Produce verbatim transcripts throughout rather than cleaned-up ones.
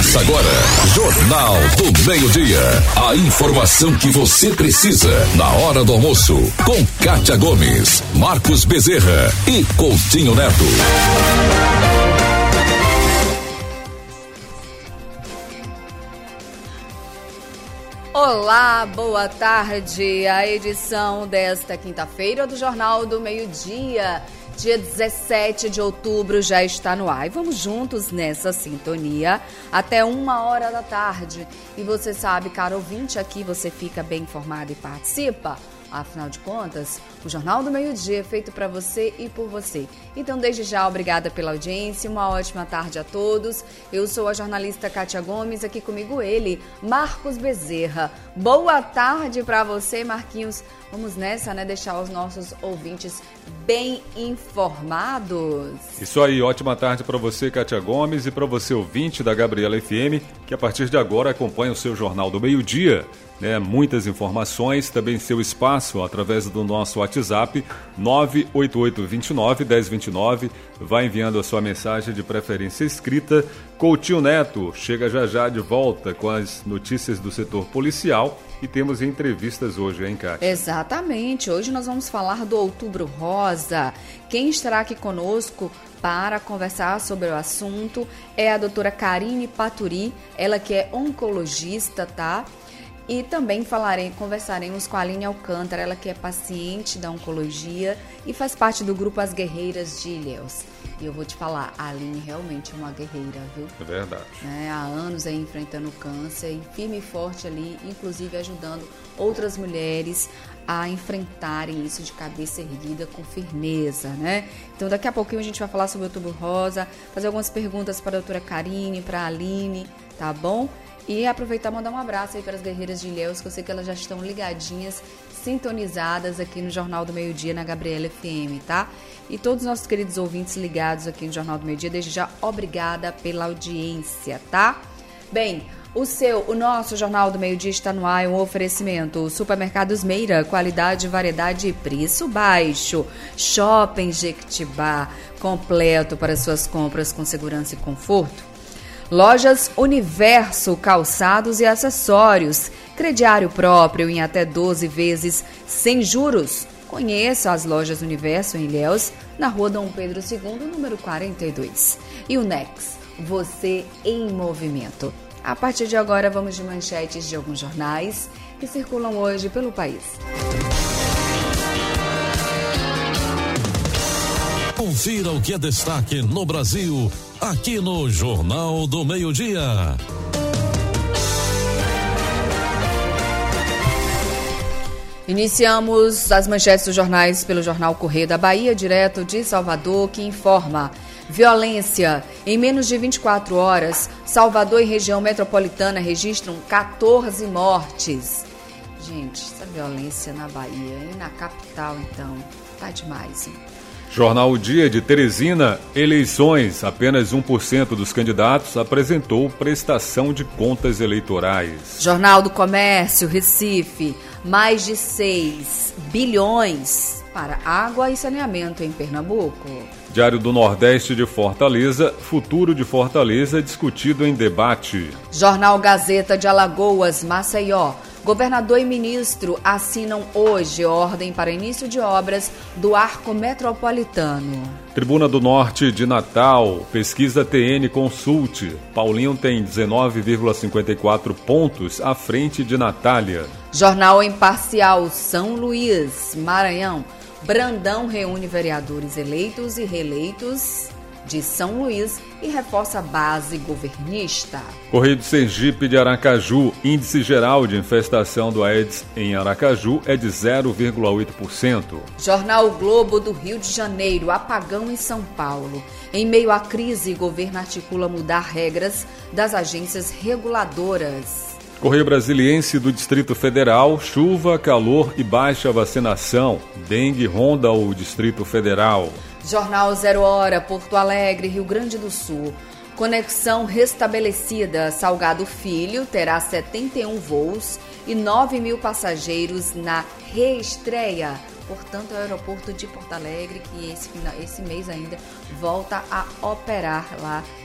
Começa agora, Jornal do Meio-Dia. A informação que você precisa na hora do almoço. Com Kátia Gomes, Marcos Bezerra e Coutinho Neto. Olá, boa tarde. A edição desta quinta-feira do Jornal do Meio-Dia, dia dezessete de outubro, já está no ar. E vamos juntos nessa sintonia até uma hora da tarde. E você sabe, caro ouvinte, aqui você fica bem informado e participa. Afinal de contas, o Jornal do Meio-Dia é feito para você e por você. Então, desde já, obrigada pela audiência, uma ótima tarde a todos. Eu sou a jornalista Kátia Gomes, aqui comigo ele, Marcos Bezerra. Boa tarde para você, Marquinhos. Vamos nessa, né? Deixar os nossos ouvintes bem informados. Isso aí, ótima tarde para você, Kátia Gomes, e para você, ouvinte da Gabriela F M, que a partir de agora acompanha o seu Jornal do Meio-Dia. Né, muitas informações, também seu espaço através do nosso WhatsApp nove oito oito, dois nove, um zero dois nove. Vai enviando a sua mensagem de preferência escrita. Coutinho Neto chega já já de volta com as notícias do setor policial e temos entrevistas hoje, hein, Kátia? Exatamente, hoje nós vamos falar do Outubro Rosa. Quem estará aqui conosco para conversar sobre o assunto é a doutora Karine Paturi, ela que é oncologista, tá? E também falarei, conversaremos com a Aline Alcântara, ela que é paciente da oncologia e faz parte do grupo As Guerreiras de Ilhéus. E eu vou te falar, a Aline realmente é uma guerreira, viu? É verdade. É, há anos aí enfrentando o câncer e firme e forte ali, inclusive ajudando outras mulheres a enfrentarem isso de cabeça erguida com firmeza, né? Então daqui a pouquinho a gente vai falar sobre o Outubro Rosa, fazer algumas perguntas para a doutora Karine, para a Aline, tá bom? E aproveitar e mandar um abraço aí para as guerreiras de Ilhéus, que eu sei que elas já estão ligadinhas, sintonizadas aqui no Jornal do Meio-Dia, na Gabriela F M, tá? E todos os nossos queridos ouvintes ligados aqui no Jornal do Meio-Dia, desde já, obrigada pela audiência, tá? Bem, o seu, o nosso Jornal do Meio-Dia está no ar, um oferecimento. Supermercados Meira, qualidade, variedade e preço baixo. Shopping Jequitibá, completo para suas compras com segurança e conforto. Lojas Universo, calçados e acessórios. Crediário próprio em até doze vezes sem juros. Conheça as Lojas Universo em Ilhéus, na rua Dom Pedro segundo, número quarenta e dois. E o Nex, você em movimento. A partir de agora, vamos de manchetes de alguns jornais que circulam hoje pelo país. Confira o que é destaque no Brasil, aqui no Jornal do Meio-Dia. Iniciamos as manchetes dos jornais pelo jornal Correio da Bahia, direto de Salvador, que informa: violência. Em menos de vinte e quatro horas, Salvador e região metropolitana registram quatorze mortes. Gente, essa violência na Bahia e na capital, então, tá demais, hein? Jornal O Dia de Teresina, eleições. Apenas um por cento dos candidatos apresentou prestação de contas eleitorais. Jornal do Comércio, Recife, mais de seis bilhões para água e saneamento em Pernambuco. Diário do Nordeste de Fortaleza, futuro de Fortaleza discutido em debate. Jornal Gazeta de Alagoas, Maceió. Governador e ministro assinam hoje ordem para início de obras do Arco Metropolitano. Tribuna do Norte de Natal, pesquisa T N Consult. Paulinho tem dezenove vírgula cinquenta e quatro pontos à frente de Natália. Jornal Imparcial, São Luís, Maranhão. Brandão reúne vereadores eleitos e reeleitos de São Luís e reforça a base governista. Correio do Sergipe de Aracaju, índice geral de infestação do Aedes em Aracaju é de zero vírgula oito por cento. Jornal o Globo do Rio de Janeiro, apagão em São Paulo. Em meio à crise, governo articula mudar regras das agências reguladoras. Correio Brasiliense do Distrito Federal, chuva, calor e baixa vacinação. Dengue ronda o Distrito Federal. Jornal Zero Hora, Porto Alegre, Rio Grande do Sul. Conexão restabelecida. Salgado Filho terá setenta e um voos e nove mil passageiros na reestreia. Portanto, é o aeroporto de Porto Alegre que esse, esse mês ainda volta a operar lá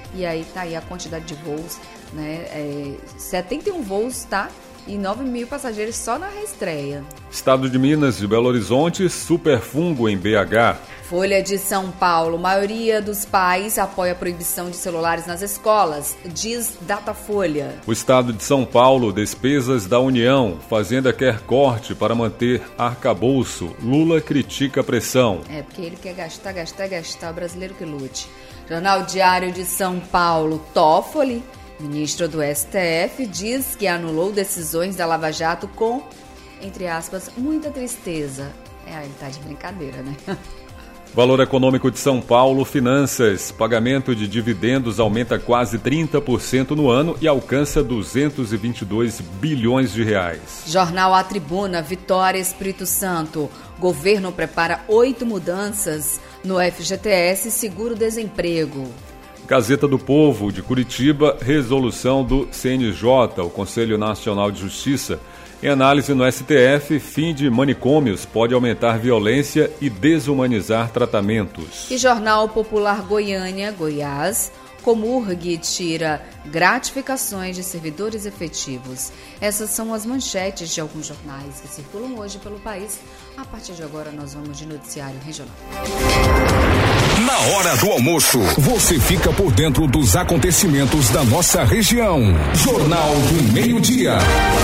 E aí tá aí a quantidade de voos, né? É, setenta e um voos, tá? E nove mil passageiros só na reestreia. Estado de Minas, de Belo Horizonte, superfungo em B H. Folha de São Paulo. Maioria dos pais apoia a proibição de celulares nas escolas, diz Datafolha. O Estado de São Paulo, despesas da União. Fazenda quer corte para manter arcabouço. Lula critica a pressão. É, porque ele quer gastar, gastar, gastar. O brasileiro que lute. Jornal Diário de São Paulo. Toffoli, ministro do S T F, diz que anulou decisões da Lava Jato com, entre aspas, muita tristeza. É, ele tá de brincadeira, né? Valor Econômico de São Paulo, finanças. Pagamento de dividendos aumenta quase trinta por cento no ano e alcança duzentos e vinte e dois bilhões de reais. Jornal A Tribuna, Vitória, Espírito Santo. Governo prepara oito mudanças no F G T S e seguro-desemprego. Gazeta do Povo, de Curitiba, resolução do C N J, o Conselho Nacional de Justiça. Em análise no S T F, fim de manicômios pode aumentar violência e desumanizar tratamentos. E Jornal Popular Goiânia, Goiás, Comurg tira gratificações de servidores efetivos. Essas são as manchetes de alguns jornais que circulam hoje pelo país. A partir de agora nós vamos de noticiário regional. Na hora do almoço, você fica por dentro dos acontecimentos da nossa região. Jornal do Meio-Dia.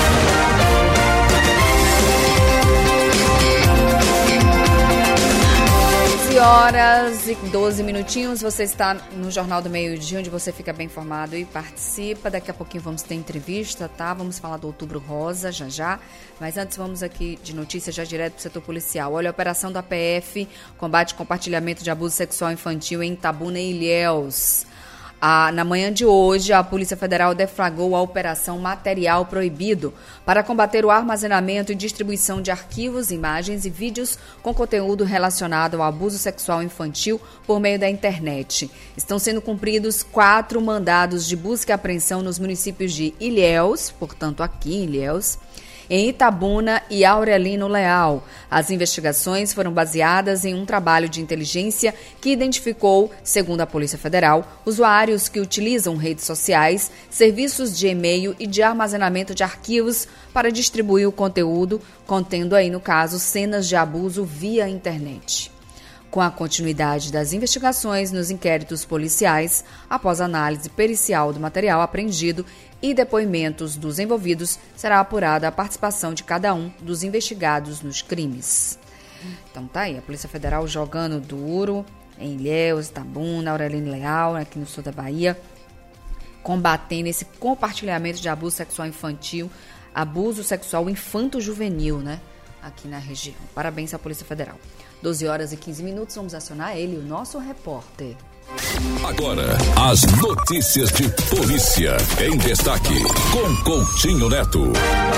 Horas e doze minutinhos, você está no Jornal do Meio-Dia, onde você fica bem informado e participa. Daqui a pouquinho vamos ter entrevista, tá? Vamos falar do Outubro Rosa já já, mas antes vamos aqui de notícias já direto para o setor policial. Olha, a operação da P F combate compartilhamento de abuso sexual infantil em Itabuna e Ilhéus. Ah, na manhã de hoje, a Polícia Federal deflagrou a Operação Material Proibido para combater o armazenamento e distribuição de arquivos, imagens e vídeos com conteúdo relacionado ao abuso sexual infantil por meio da internet. Estão sendo cumpridos quatro mandados de busca e apreensão nos municípios de Ilhéus, portanto aqui em Ilhéus, em Itabuna e Aurelino Leal. As investigações foram baseadas em um trabalho de inteligência que identificou, segundo a Polícia Federal, usuários que utilizam redes sociais, serviços de e-mail e de armazenamento de arquivos para distribuir o conteúdo, contendo aí, no caso, cenas de abuso via internet. Com a continuidade das investigações nos inquéritos policiais, após análise pericial do material apreendido e depoimentos dos envolvidos, será apurada a participação de cada um dos investigados nos crimes. Então tá aí, a Polícia Federal jogando duro em Ilhéus, Itabuna, Aurelino Leal, aqui no sul da Bahia, combatendo esse compartilhamento de abuso sexual infantil, abuso sexual infanto-juvenil, né, aqui na região. Parabéns à Polícia Federal. doze horas e quinze minutos, vamos acionar ele, o nosso repórter. Agora, as notícias de polícia em destaque, com Coutinho Neto.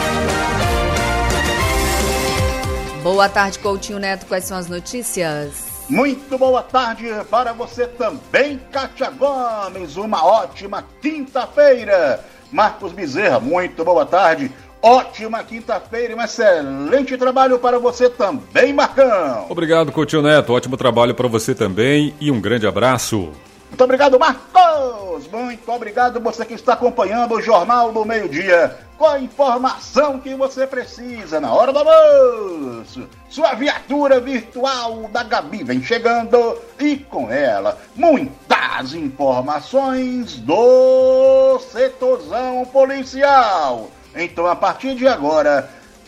Boa tarde, Coutinho Neto, quais são as notícias? Muito boa tarde para você também, Kátia Gomes, uma ótima quinta-feira. Marcos Bezerra, muito boa tarde. Ótima quinta-feira e um excelente trabalho para você também, Marcão. Obrigado, Coutinho Neto. Ótimo trabalho para você também e um grande abraço. Muito obrigado, Marcos. Muito obrigado você que está acompanhando o Jornal do Meio-Dia com a informação que você precisa na hora do almoço. Sua viatura virtual da Gabi vem chegando e com ela muitas informações do setorzão policial. Então, a partir de agora,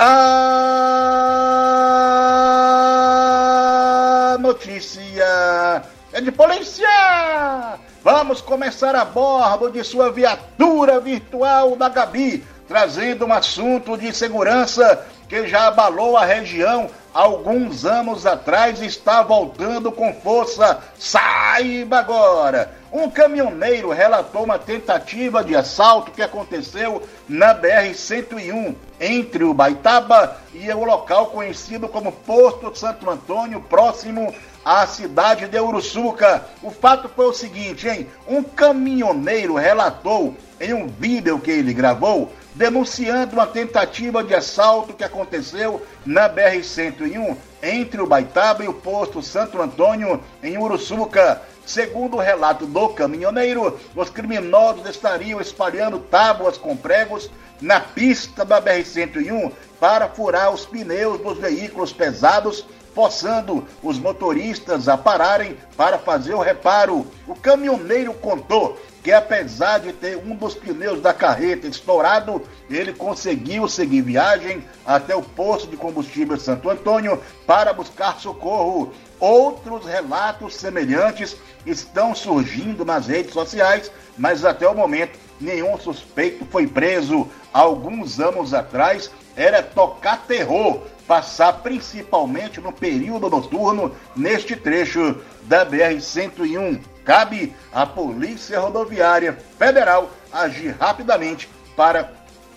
a notícia é de polícia! Vamos começar a bordo de sua viatura virtual da Gabi, trazendo um assunto de segurança que já abalou a região há alguns anos atrás e está voltando com força. Saiba agora! Um caminhoneiro relatou uma tentativa de assalto que aconteceu na B R cento e um, entre o Baitaba e o local conhecido como Posto Santo Antônio, próximo à cidade de Uruçuca. O fato foi o seguinte, hein? Um caminhoneiro relatou em um vídeo que ele gravou, denunciando uma tentativa de assalto que aconteceu na B R cento e um, entre o Baitaba e o Posto Santo Antônio, em Uruçuca. Segundo o relato do caminhoneiro, os criminosos estariam espalhando tábuas com pregos na pista da B R cento e um para furar os pneus dos veículos pesados, forçando os motoristas a pararem para fazer o reparo. O caminhoneiro contou que, apesar de ter um dos pneus da carreta estourado, ele conseguiu seguir viagem até o posto de combustível Santo Antônio para buscar socorro. Outros relatos semelhantes estão surgindo nas redes sociais, mas até o momento nenhum suspeito foi preso. Alguns anos atrás era tocar terror, passar principalmente no período noturno neste trecho da B R cento e um. Cabe à Polícia Rodoviária Federal agir rapidamente para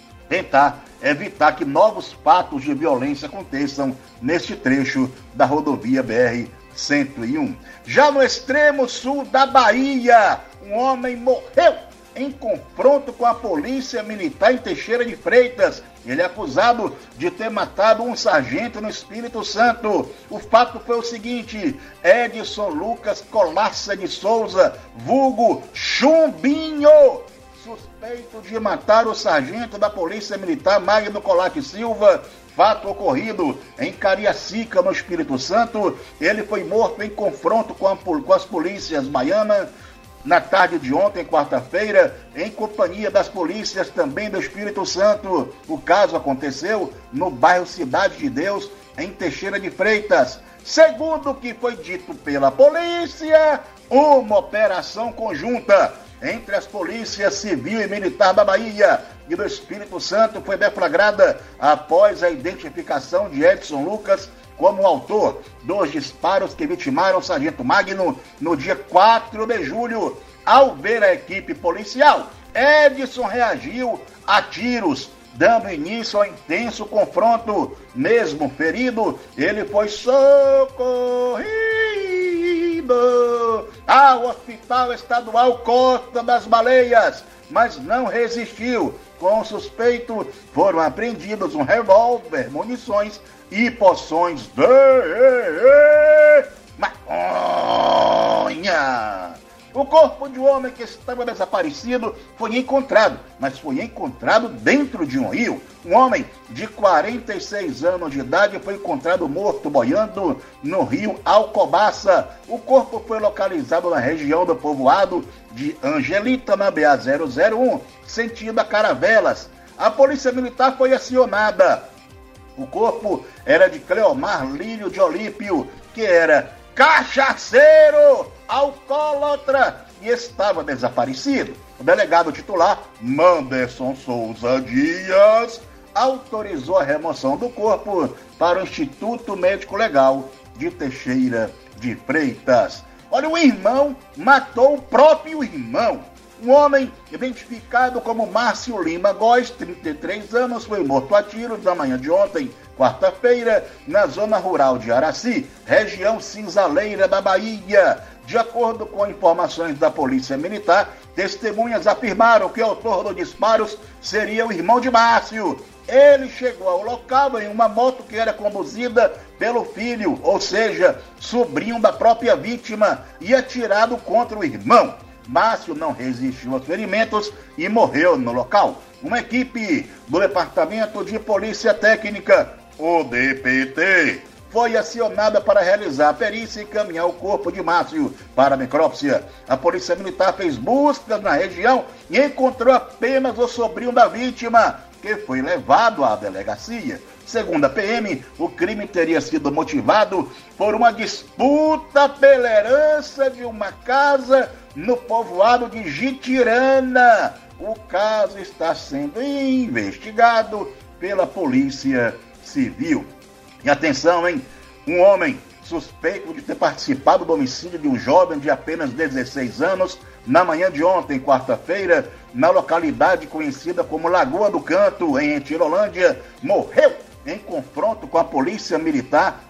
tentar evitar que novos fatos de violência aconteçam neste trecho da rodovia B R cento e um. Já no extremo sul da Bahia, um homem morreu em confronto com a polícia militar em Teixeira de Freitas. Ele é acusado de ter matado um sargento no Espírito Santo. O fato foi o seguinte: Edson Lucas Colaça de Souza, vulgo Chumbinho, suspeito de matar o sargento da Polícia Militar Magno Colaque Silva. Fato ocorrido em Cariacica, no Espírito Santo. Ele foi morto em confronto com, a, com as polícias baianas na tarde de ontem, quarta-feira, em companhia das polícias também do Espírito Santo. O caso aconteceu no bairro Cidade de Deus, em Teixeira de Freitas. Segundo o que foi dito pela polícia, uma operação conjunta entre as polícias civil e militar da Bahia e do Espírito Santo foi deflagrada após a identificação de Edson Lucas como autor dos disparos que vitimaram o sargento Magno no dia quatro de julho. Ao ver a equipe policial, Edson reagiu a tiros, dando início ao intenso confronto. Mesmo ferido, ele foi socorrido ao Hospital Estadual Costa das Baleias, mas não resistiu. Com o suspeito foram apreendidos um revólver, munições e poções de maconha. O corpo de um homem que estava desaparecido foi encontrado, mas foi encontrado dentro de um rio. Um homem de quarenta e seis anos de idade foi encontrado morto boiando no rio Alcobaça. O corpo foi localizado na região do povoado de Angelita, na B A zero zero um, sentido a Caravelas. A polícia militar foi acionada. O corpo era de Cleomar Lírio de Olímpio, que era cachaceiro, alcoólatra e estava desaparecido. O delegado titular, Manderson Souza Dias, autorizou a remoção do corpo para o Instituto Médico Legal de Teixeira de Freitas. Olha, o irmão matou o próprio irmão. Um homem identificado como Márcio Lima Góes, trinta e três anos, foi morto a tiros na manhã de ontem, quarta-feira, na zona rural de Araci, região cinzaleira da Bahia. De acordo com informações da Polícia Militar, testemunhas afirmaram que o autor dos disparos seria o irmão de Márcio. Ele chegou ao local em uma moto que era conduzida pelo filho, ou seja, sobrinho da própria vítima, e atirado contra o irmão. Márcio não resistiu aos ferimentos e morreu no local. Uma equipe do Departamento de Polícia Técnica, o D P T, foi acionada para realizar a perícia e encaminhar o corpo de Márcio para a necrópsia. A Polícia Militar fez buscas na região e encontrou apenas o sobrinho da vítima, que foi levado à delegacia. Segundo a P M, o crime teria sido motivado por uma disputa pela herança de uma casa no povoado de Jitirana. O caso está sendo investigado pela Polícia Civil. E atenção, hein? Um homem suspeito de ter participado do homicídio de um jovem de apenas dezesseis anos na manhã de ontem, quarta-feira, na localidade conhecida como Lagoa do Canto, em Retirolândia, morreu em confronto com a polícia militar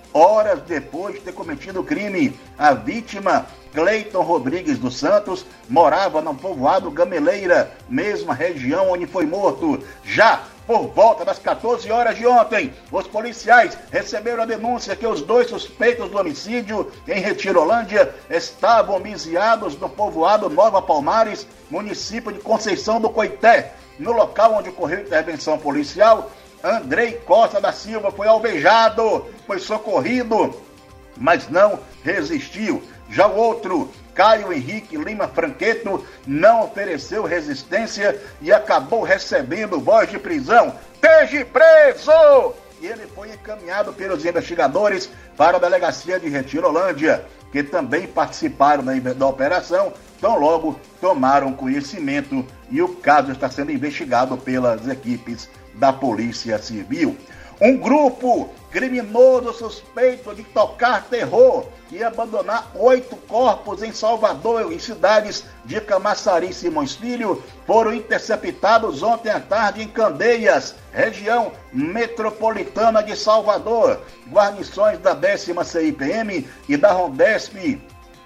horas depois de ter cometido o crime. A vítima, Cleiton Rodrigues dos Santos, morava no povoado Gameleira, mesma região onde foi morto. Já por volta das quatorze horas de ontem, os policiais receberam a denúncia que os dois suspeitos do homicídio em Retirolândia estavam homiziados no povoado Nova Palmares, município de Conceição do Coité. No local onde ocorreu a intervenção policial, Andrei Costa da Silva foi alvejado, foi socorrido, mas não resistiu. Já o outro, Caio Henrique Lima Franqueto, não ofereceu resistência e acabou recebendo voz de prisão. Esteja preso! E ele foi encaminhado pelos investigadores para a delegacia de Retirolândia, que também participaram da, da operação, tão logo tomaram conhecimento e o caso está sendo investigado pelas equipes da Polícia Civil. Um grupo criminoso suspeito de tocar terror e abandonar oito corpos em Salvador e cidades de Camaçari e Simões Filho foram interceptados ontem à tarde em Candeias, região metropolitana de Salvador. Guarnições da décima C I P M e da Rondesp,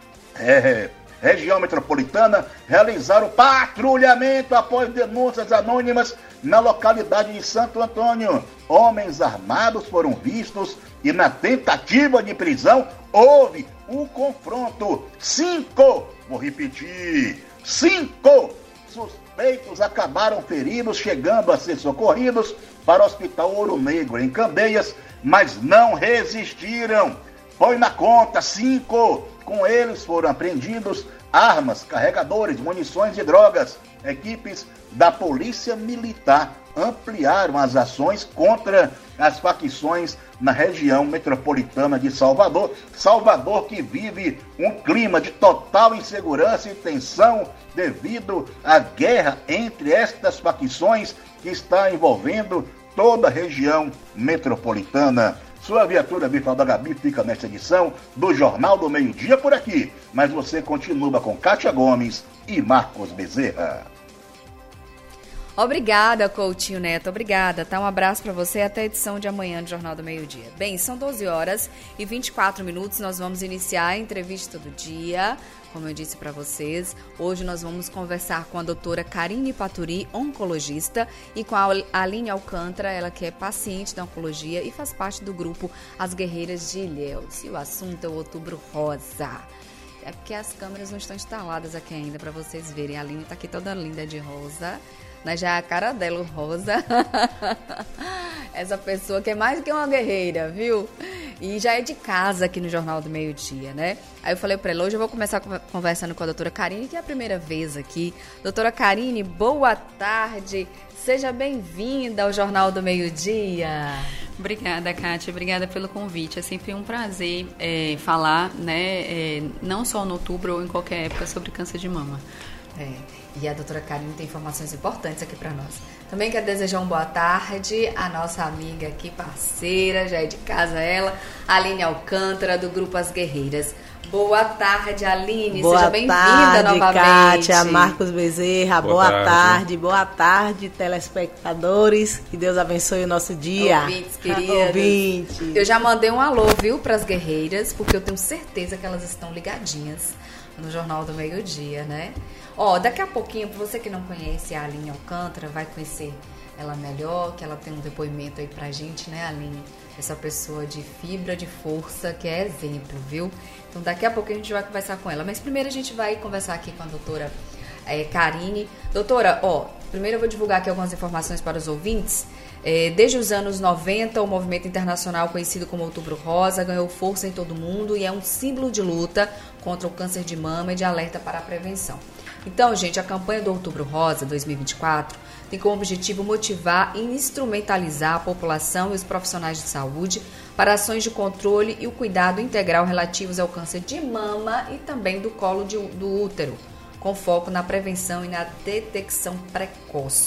é, região metropolitana, realizaram patrulhamento após denúncias anônimas na localidade de Santo Antônio. Homens armados foram vistos e na tentativa de prisão houve um confronto. Cinco, vou repetir, cinco suspeitos acabaram feridos, chegando a ser socorridos para o Hospital Ouro Negro, em Candeias, mas não resistiram. Põe na conta, cinco. Com eles foram apreendidos armas, carregadores, munições e drogas. Equipes da Polícia Militar ampliaram as ações contra as facções na região metropolitana de Salvador. Salvador que vive um clima de total insegurança e tensão devido à guerra entre estas facções que está envolvendo toda a região metropolitana. Sua viatura virtual da Gabi fica nesta edição do Jornal do Meio-Dia por aqui, mas você continua com Kátia Gomes e Marcos Bezerra. Obrigada, Coutinho Neto, obrigada, tá? Um abraço para você até a edição de amanhã do Jornal do Meio-Dia. Bem, são doze horas e vinte e quatro minutos, nós vamos iniciar a entrevista do dia, como eu disse para vocês. Hoje nós vamos conversar com a doutora Karine Paturi, oncologista, e com a Aline Alcântara, ela que é paciente da oncologia e faz parte do grupo As Guerreiras de Ilhéus. E o assunto é o Outubro Rosa. É porque as câmeras não estão instaladas aqui ainda para vocês verem. A Aline tá aqui toda linda de rosa. Mas já é a cara dela, o rosa. Essa pessoa que é mais do que uma guerreira, viu? E já é de casa aqui no Jornal do Meio-Dia, né? Aí eu falei pra ela, hoje eu vou começar conversando com a doutora Karine, que é a primeira vez aqui. Doutora Karine, boa tarde. Seja bem-vinda ao Jornal do Meio-Dia. Obrigada, Kátia. Obrigada pelo convite. É sempre um prazer é, falar, né? É, não só no outubro ou em qualquer época, sobre câncer de mama. É, e a doutora Karine tem informações importantes aqui para nós. Também quero desejar uma boa tarde à nossa amiga aqui, parceira, já é de casa ela, Aline Alcântara, do Grupo As Guerreiras. Boa tarde, Aline, boa seja bem-vinda novamente. Kátia, Marcos Bezerra, boa, boa tarde. tarde, boa tarde, telespectadores, que Deus abençoe o nosso dia. Ouvintes, queridos. Ouvintes. Eu já mandei um alô, viu, para as guerreiras, porque eu tenho certeza que elas estão ligadinhas no Jornal do Meio-Dia, né? Ó, daqui a pouquinho, para você que não conhece a Aline Alcântara, vai conhecer ela melhor, que ela tem um depoimento aí pra gente, né, Aline? Essa pessoa de fibra, de força, que é exemplo, viu? Então, daqui a pouquinho a gente vai conversar com ela. Mas primeiro a gente vai conversar aqui com a doutora é, Karine. Doutora, ó, primeiro eu vou divulgar aqui algumas informações para os ouvintes. É, desde os anos noventa, o movimento internacional conhecido como Outubro Rosa ganhou força em todo o mundo e é um símbolo de luta contra o câncer de mama e de alerta para a prevenção. Então, gente, a campanha do Outubro Rosa dois mil e vinte e quatro tem como objetivo motivar e instrumentalizar a população e os profissionais de saúde para ações de controle e o cuidado integral relativos ao câncer de mama e também do colo de, do útero, com foco na prevenção e na detecção precoce.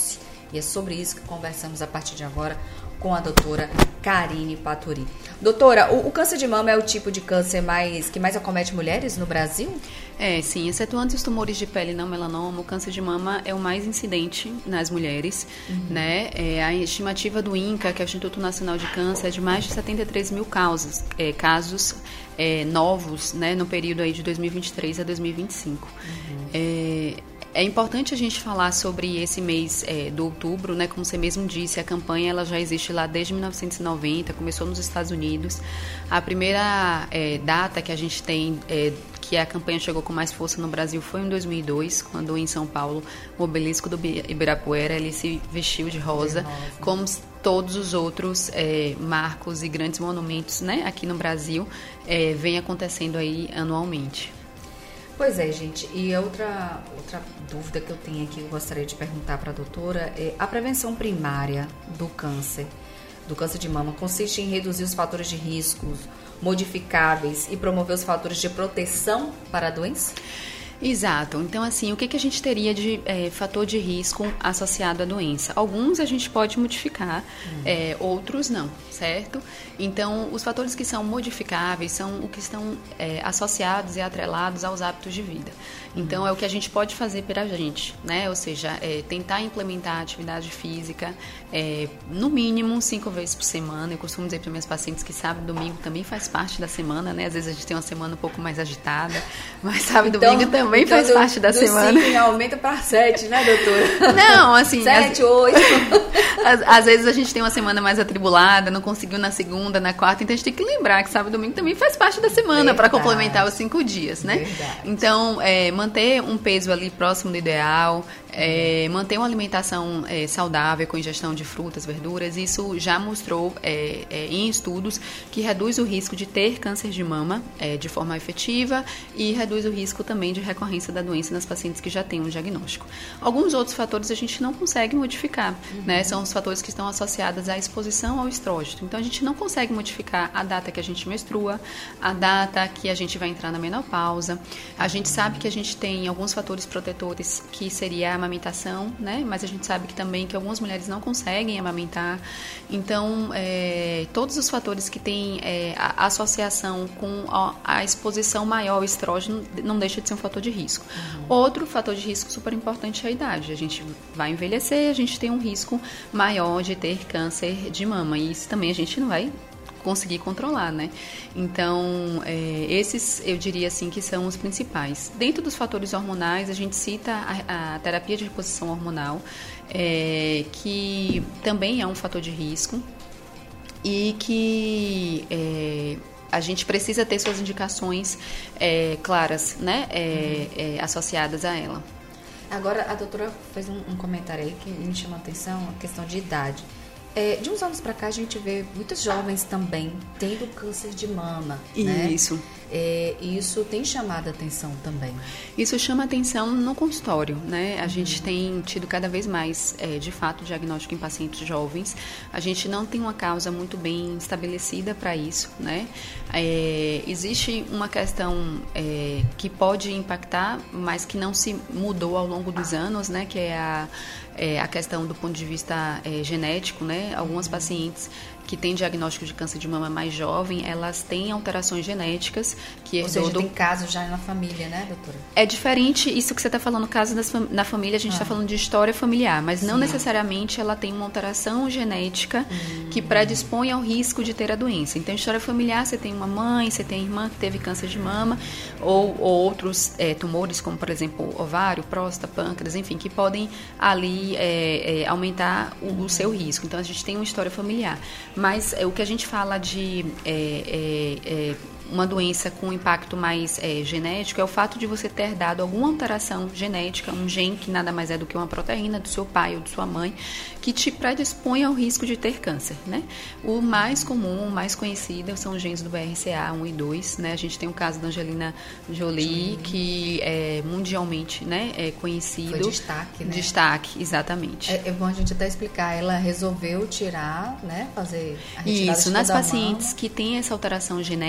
E é sobre isso que conversamos a partir de agora com a doutora Karine Paturi. Doutora, o, o câncer de mama é o tipo de câncer mais, que mais acomete mulheres no Brasil? É, sim, excetuando os tumores de pele não melanoma, o câncer de mama é o mais incidente nas mulheres, uhum. né? É, a estimativa do INCA, que é o Instituto Nacional de Câncer, é de mais de setenta e três mil casos, é, casos é, novos, né, no período aí de dois mil e vinte e três a dois mil e vinte e cinco. Uhum. É, É importante a gente falar sobre esse mês é, do outubro, né? Como você mesmo disse, a campanha ela já existe lá desde mil novecentos e noventa, começou nos Estados Unidos. A primeira é, data que a gente tem, é, que a campanha chegou com mais força no Brasil, foi em dois mil e dois, quando em São Paulo o obelisco do Ibirapuera ele se vestiu de rosa, de rosa. Como todos os outros é, marcos e grandes monumentos, né? Aqui no Brasil, é, vem acontecendo aí anualmente. Pois é, gente, e outra, outra dúvida que eu tenho aqui, eu gostaria de perguntar para a doutora, é a prevenção primária do câncer, do câncer de mama, consiste em reduzir os fatores de riscos modificáveis e promover os fatores de proteção para a doença? Exato. Então, assim, o que, que a gente teria de é, fator de risco associado à doença? Alguns a gente pode modificar, hum. é, outros não, certo? Então, os fatores que são modificáveis são o que estão é, associados e atrelados aos hábitos de vida. Então, hum. é o que a gente pode fazer pela gente, né? Ou seja, é, tentar implementar atividade física, é, no mínimo, cinco vezes por semana. Eu costumo dizer para minhas pacientes que sábado e domingo também faz parte da semana, né? Às vezes a gente tem uma semana um pouco mais agitada, mas sábado e então, domingo também. Também então, faz do, parte da do semana. Cinco aumenta para sete, né, doutora? Não, assim... Sete, às, oito. Às, às vezes a gente tem uma semana mais atribulada, não conseguiu na segunda, na quarta, então a gente tem que lembrar que sábado e domingo também faz parte da semana para complementar os cinco dias, né? Verdade. Então, é, manter um peso ali próximo do ideal, é, manter uma alimentação é, saudável com ingestão de frutas, verduras, isso já mostrou é, é, em estudos que reduz o risco de ter câncer de mama é, de forma efetiva e reduz o risco também de recorrência da doença nas pacientes que já têm um diagnóstico. Alguns outros fatores a gente não consegue modificar, uhum. né? São os fatores que estão associados à exposição ao estrógeno. Então, a gente não consegue modificar a data que a gente menstrua, a data que a gente vai entrar na menopausa. A gente sabe que a gente tem alguns fatores protetores que seria a amamentação, né? Mas a gente sabe que também que algumas mulheres não conseguem amamentar. Então, é, todos os fatores que têm é, a associação com a, a exposição maior ao estrógeno não deixa de ser um fator de risco. Uhum. Outro fator de risco super importante é a idade. A gente vai envelhecer, a gente tem um risco maior de ter câncer de mama. E isso também a gente não vai conseguir controlar, né? Então, é, esses eu diria assim que são os principais. Dentro dos fatores hormonais, a gente cita a, a terapia de reposição hormonal, é, que também é um fator de risco e que é, a gente precisa ter suas indicações é, claras, né? É, é, associadas a ela. Agora, a doutora fez um, um comentário aí que me chama a atenção, a questão de idade. É, de uns anos para cá, a gente vê muitos jovens também tendo câncer de mama. Isso. Né? É, isso tem chamado a atenção também. Isso chama atenção no consultório, né? A uhum. gente tem tido cada vez mais, é, de fato, diagnóstico em pacientes jovens. A gente não tem uma causa muito bem estabelecida para isso, né? É, existe uma questão é, que pode impactar, mas que não se mudou ao longo dos anos, né? Que é a, é, a questão do ponto de vista é, genético, né? Algumas pacientes que têm diagnóstico de câncer de mama mais jovem, elas têm alterações genéticas que Ou seja, do... tem casos já na família, né, doutora? É diferente isso que você está falando, caso das fam... na família, a gente está ah. falando de história familiar, mas Sim. não necessariamente ela tem uma alteração genética hum. que predispõe ao risco de ter a doença. Então, história familiar, você tem uma mãe, você tem irmã que teve câncer de mama, ou, ou outros é, tumores, como, por exemplo, ovário, próstata, pâncreas, enfim, que podem ali é, é, aumentar o, o seu risco. Então, a gente tem uma história familiar. Mas é, o que a gente fala de é, é, é, uma doença com impacto mais é, genético é o fato de você ter dado alguma alteração genética, um gene que nada mais é do que uma proteína do seu pai ou de sua mãe, que te predispõe ao risco de ter câncer, né? O mais comum, o mais conhecido são os genes do B R C A um e dois, né? A gente tem o caso da Angelina Jolie, Sim. que é mundialmente, né, é conhecido. Foi destaque, né? Destaque, exatamente. É, é bom a gente até explicar, ela resolveu tirar, né, fazer a retirada Isso, de nas toda a pacientes mama. que têm essa alteração genética,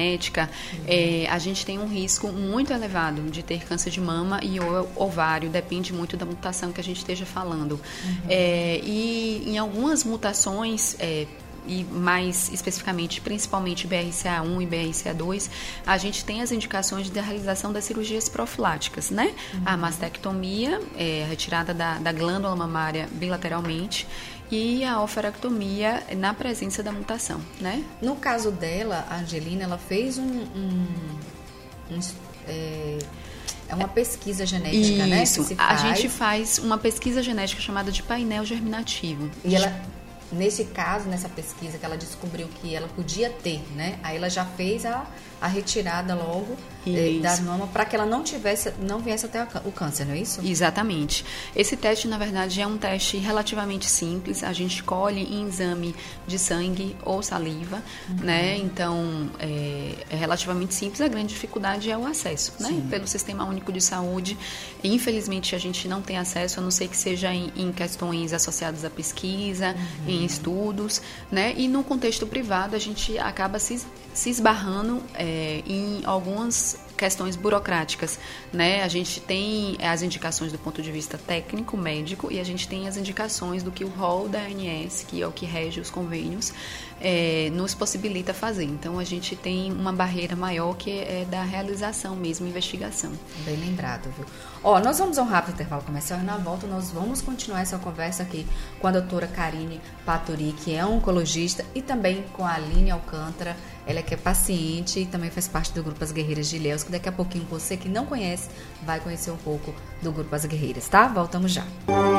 é, a gente tem um risco muito elevado de ter câncer de mama e o ovário, depende muito da mutação que a gente esteja falando. Uhum. É, e em algumas mutações, é, e mais especificamente, principalmente B R C A um e B R C A dois, a gente tem as indicações da realização das cirurgias profiláticas, né? Uhum. A mastectomia, é, retirada da, da glândula mamária bilateralmente, e a oferectomia na presença da mutação, né? No caso dela, a Angelina, ela fez um... um, um é, é uma pesquisa genética, Isso. né? Isso, a gente faz uma pesquisa genética chamada de painel germinativo. E ela... Nesse caso, nessa pesquisa que ela descobriu que ela podia ter, né? Aí ela já fez a, a retirada logo eh, da mama para que ela não tivesse, não viesse até o câncer, não é isso? Exatamente. Esse teste, na verdade, é um teste relativamente simples. A gente colhe em exame de sangue ou saliva, uhum. né? Então, é, é relativamente simples. A grande dificuldade é o acesso, né? Sim. Pelo Sistema Único de Saúde. Infelizmente, a gente não tem acesso, a não ser que seja em, em questões associadas à pesquisa, uhum. em estudos, né? E no contexto privado a gente acaba se, se esbarrando é, em algumas questões burocráticas, né? A gente tem as indicações do ponto de vista técnico, médico, e a gente tem as indicações do que o rol da A N S, que é o que rege os convênios, é, nos possibilita fazer. Então, a gente tem uma barreira maior que é da realização mesmo, investigação. Bem lembrado, viu? Ó, nós vamos a um rápido intervalo comercial e na volta nós vamos continuar essa conversa aqui com a doutora Karine Paturi, que é oncologista, e também com a Aline Alcântara, ela que é paciente e também faz parte do Grupo As Guerreiras de Ilhéus, que daqui a pouquinho você que não conhece vai conhecer um pouco do Grupo As Guerreiras, tá? Voltamos já.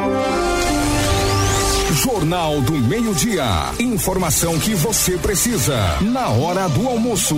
Jornal do Meio-Dia. Informação que você precisa na hora do almoço.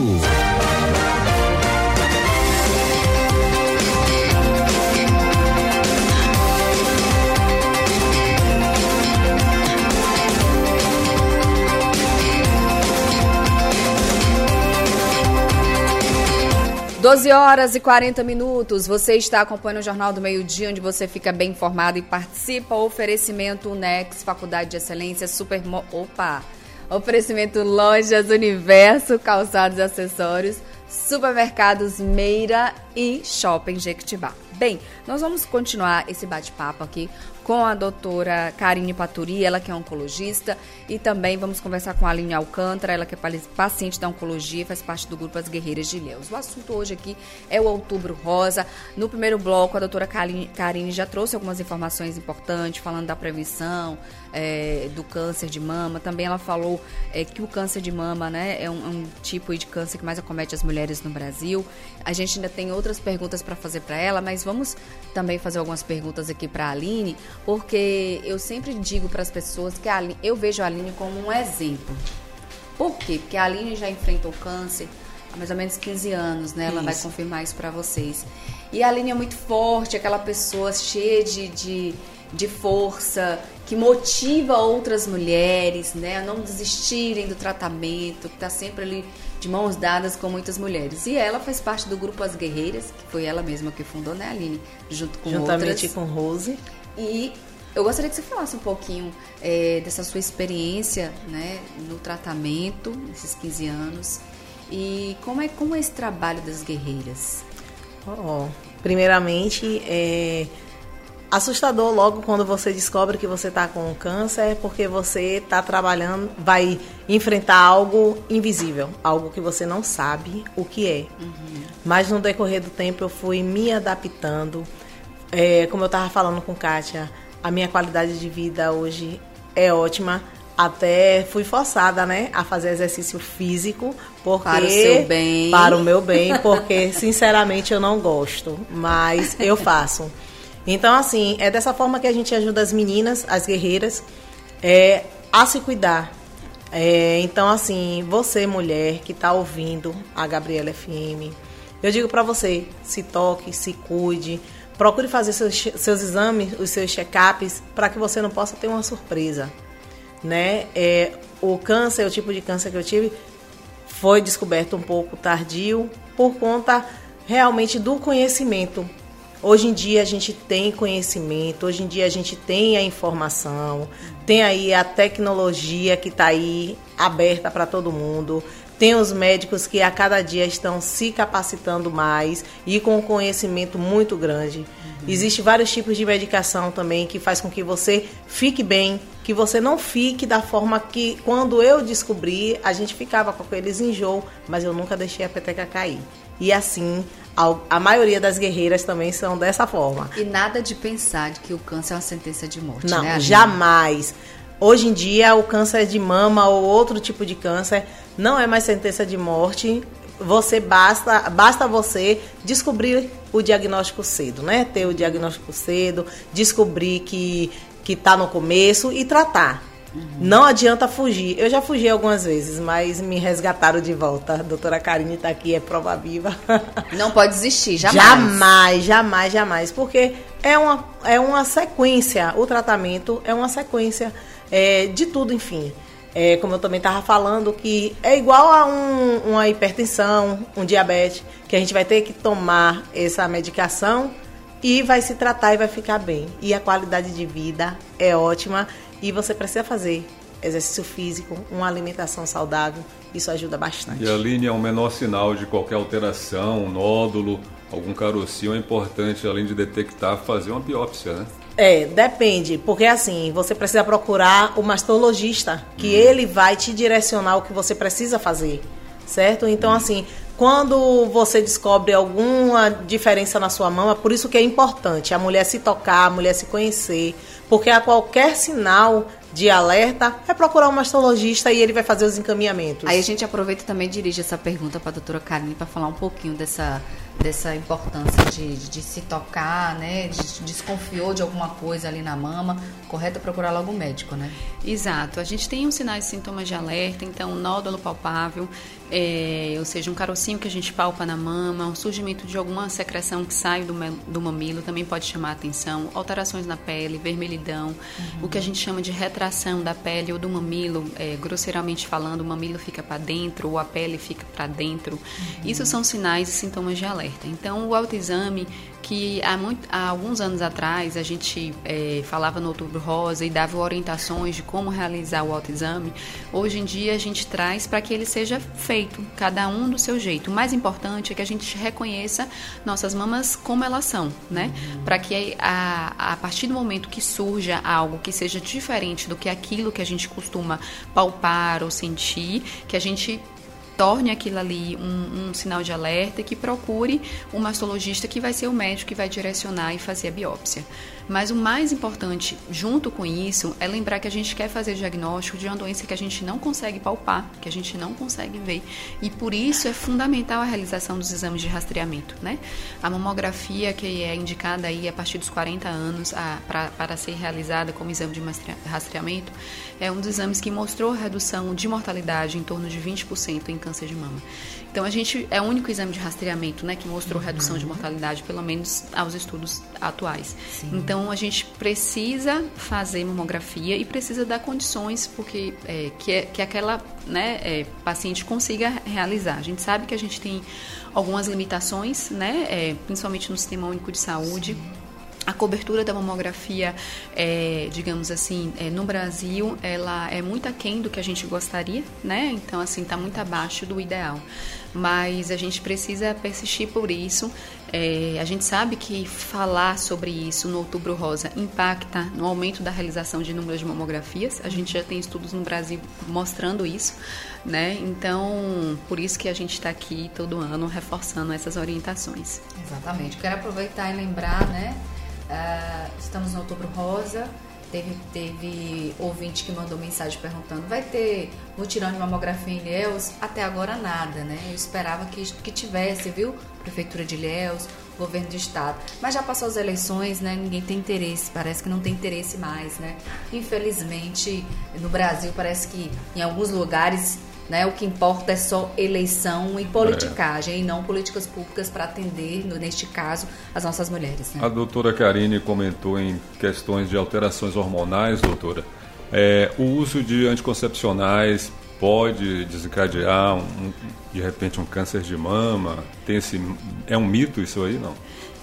doze horas e quarenta minutos, você está acompanhando o Jornal do Meio-Dia, onde você fica bem informado e participa. Oferecimento Unex, Faculdade de Excelência, Super... Opa! Oferecimento Lojas Universo, Calçados e Acessórios, Supermercados Meira e Shopping Jequitibá. Bem, nós vamos continuar esse bate-papo aqui com a doutora Karine Paturi, ela que é oncologista, e também vamos conversar com a Aline Alcântara, ela que é paciente da oncologia e faz parte do Grupo As Guerreiras de Ilhéus. O assunto hoje aqui é o Outubro Rosa. No primeiro bloco, a doutora Karine já trouxe algumas informações importantes, falando da prevenção é, do câncer de mama. Também ela falou é, que o câncer de mama, né, é um, um tipo de câncer que mais acomete as mulheres no Brasil. A gente ainda tem outras perguntas para fazer para ela, mas vamos também fazer algumas perguntas aqui para a Aline, porque eu sempre digo para as pessoas que a Aline, eu vejo a Aline como um exemplo. Por quê? Porque a Aline já enfrentou câncer há mais ou menos quinze anos, né? Ela isso. vai confirmar isso para vocês. E a Aline é muito forte, aquela pessoa cheia de, de, de força, que motiva outras mulheres, né, a não desistirem do tratamento, que está sempre ali de mãos dadas com muitas mulheres. E ela faz parte do Grupo As Guerreiras, que foi ela mesma que fundou, né, Aline? Junto com Juntamente outras. com Rose. E eu gostaria que você falasse um pouquinho é, dessa sua experiência, né, no tratamento, nesses quinze anos, e como é, como é esse trabalho das guerreiras? Oh, primeiramente, é assustador logo quando você descobre que você está com câncer, porque você está trabalhando, vai enfrentar algo invisível, algo que você não sabe o que é. Uhum. Mas no decorrer do tempo eu fui me adaptando. É, como eu estava falando com Kátia, a minha qualidade de vida hoje é ótima. Até fui forçada, né, a fazer exercício físico, porque para o seu bem. Para o meu bem, porque sinceramente eu não gosto, mas eu faço. Então, assim, é dessa forma que a gente ajuda as meninas, as guerreiras, é, a se cuidar. É, então, assim, você, mulher, que está ouvindo a Gabriela F M, eu digo para você, se toque, se cuide, procure fazer seus, seus exames, os seus check-ups, para que você não possa ter uma surpresa. Né? É, o câncer, o tipo de câncer que eu tive, foi descoberto um pouco tardio, por conta realmente do conhecimento. Hoje em dia a gente tem conhecimento, hoje em dia a gente tem a informação, tem aí a tecnologia que está aí aberta para todo mundo, Tem os médicos que a cada dia estão se capacitando mais e com um conhecimento muito grande. Uhum. Existem vários tipos de medicação também que faz com que você fique bem, que você não fique da forma que, quando eu descobri, a gente ficava com aqueles enjoo, mas eu nunca deixei a peteca cair. E assim, a, a maioria das guerreiras também são dessa forma. E nada de pensar de que o câncer é uma sentença de morte, não, né? Não, jamais. Hoje em dia, o câncer de mama ou outro tipo de câncer não é mais sentença de morte. Você basta, basta você descobrir o diagnóstico cedo, né? Ter o diagnóstico cedo, descobrir que que está no começo e tratar. Uhum. Não adianta fugir. Eu já fugi algumas vezes, mas me resgataram de volta. A doutora Karine está aqui, é prova viva. Não pode desistir, jamais. Jamais, jamais, jamais. Porque é uma, é uma sequência, o tratamento é uma sequência é, de tudo, enfim. É, como eu também estava falando, que é igual a um, uma hipertensão, um diabetes, que a gente vai ter que tomar essa medicação e vai se tratar e vai ficar bem. E a qualidade de vida é ótima e você precisa fazer exercício físico, uma alimentação saudável, isso ajuda bastante. E a Aline, é um menor sinal de qualquer alteração, um nódulo, algum carocinho, é importante, além de detectar, fazer uma biópsia, né? É, depende, porque assim, você precisa procurar o mastologista, que hum. ele vai te direcionar o que você precisa fazer, certo? Então, hum. assim, quando você descobre alguma diferença na sua mama, por isso que é importante a mulher se tocar, a mulher se conhecer, porque a qualquer sinal de alerta é procurar um mastologista e ele vai fazer os encaminhamentos. Aí a gente aproveita e também dirige essa pergunta para a doutora Karine para falar um pouquinho dessa, dessa importância de, de, de se tocar, né? De, desconfiou de alguma coisa ali na mama, correto é procurar logo um médico, né? Exato. A gente tem uns sinais e sintomas de alerta, então nódulo palpável, é, ou seja, um carocinho que a gente palpa na mama, um surgimento de alguma secreção que sai do, do mamilo também pode chamar a atenção, alterações na pele, vermelhidão, uhum. o que a gente chama de retração da pele ou do mamilo, é, grosseiramente falando, o mamilo fica para dentro ou a pele fica para dentro. Uhum. Isso são sinais e sintomas de alerta. Então, o autoexame, que há, muito, há alguns anos atrás a gente é, falava no Outubro Rosa e dava orientações de como realizar o autoexame, hoje em dia a gente traz para que ele seja feito, cada um do seu jeito. O mais importante é que a gente reconheça nossas mamas como elas são, né? Uhum. Para que a, a partir do momento que surja algo que seja diferente do que aquilo que a gente costuma palpar ou sentir, que a gente torne aquilo ali um, um sinal de alerta e que procure um mastologista que vai ser o médico que vai direcionar e fazer a biópsia. Mas o mais importante, junto com isso, é lembrar que a gente quer fazer diagnóstico de uma doença que a gente não consegue palpar, que a gente não consegue ver. E por isso é fundamental a realização dos exames de rastreamento, né? A mamografia, que é indicada aí a partir dos quarenta anos a, pra, para ser realizada como exame de rastreamento, é um dos exames que mostrou redução de mortalidade em torno de vinte por cento em câncer de mama. Então, a gente é o único exame de rastreamento, né, que mostrou redução de mortalidade, pelo menos aos estudos atuais. Sim. Então, a gente precisa fazer mamografia e precisa dar condições porque, é, que, é, que aquela né, é, paciente consiga realizar. A gente sabe que a gente tem algumas limitações, né, é, principalmente no Sistema Único de Saúde. Sim. A cobertura da mamografia, é, digamos assim, é, no Brasil, ela é muito aquém do que a gente gostaria, né? Então, assim, está muito abaixo do ideal. Mas a gente precisa persistir por isso. É, a gente sabe que falar sobre isso no Outubro Rosa impacta no aumento da realização de números de mamografias. A gente já tem estudos no Brasil mostrando isso, né? Então, por isso que a gente está aqui todo ano reforçando essas orientações. Exatamente. Quero aproveitar e lembrar, né? Uh, estamos no Outubro Rosa, teve, teve ouvinte que mandou mensagem perguntando, vai ter mutirão de mamografia em Ilhéus? Até agora nada, né? Eu esperava que, que tivesse, viu? Prefeitura de Ilhéus, governo do estado. Mas já passou as eleições, né? Ninguém tem interesse, parece que não tem interesse mais, né? Infelizmente, no Brasil, parece que em alguns lugares... Né, o que importa é só eleição e politicagem, é. e não políticas públicas para atender, neste caso, as nossas mulheres. Né? A doutora Karine comentou em questões de alterações hormonais, doutora. É, o uso de anticoncepcionais pode desencadear, um, de repente, um câncer de mama? Tem esse, é um mito isso aí, não?